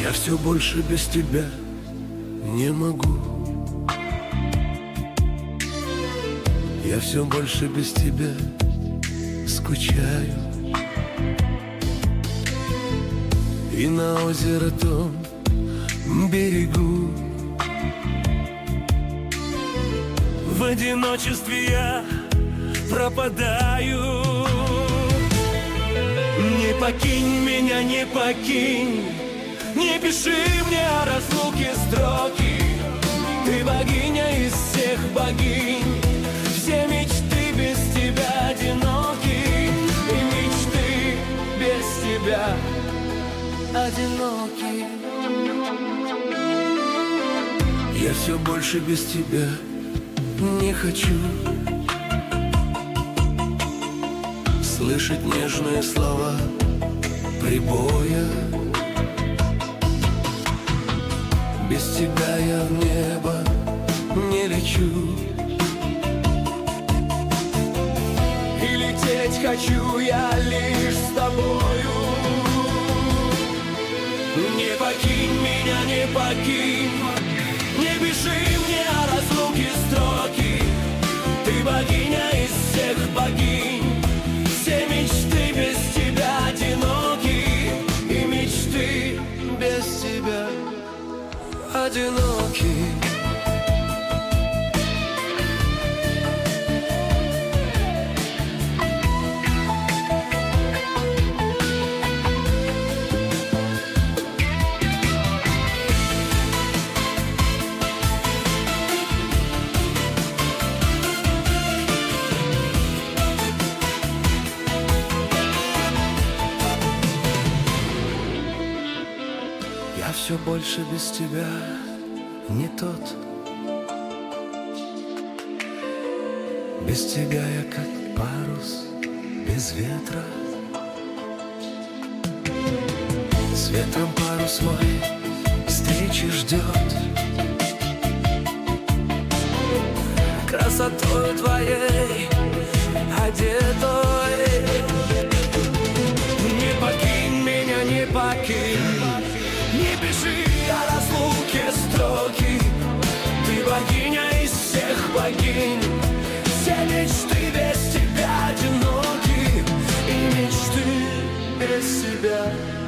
Я все больше без тебя не могу. Я все больше без тебя скучаю. И на озеро том берегу в одиночестве я пропадаю. Не покинь меня, не покинь, не пиши мне о разлуке строки. Ты богиня из всех богинь, все мечты без тебя одиноки. И мечты без тебя одиноки. Я все больше без тебя не хочу слышать нежные слова прибоя. Без тебя я в небо не лечу. И лететь хочу я лишь с тобою. Не покинь меня, не покинь, не пиши мне о разлуке строки. Ты богиня из всех богинь, все мечты без тебя одиноки. И мечты без тебя одиноки. Я все больше без тебя не тот. Без тебя я как парус без ветра. С ветром парус мой встречи ждет. Красотою твоей одетой. Не покинь меня, не покинь, не пиши о разлуке строки. Ты богиня из всех богинь, все мечты без тебя одиноки. И мечты без тебя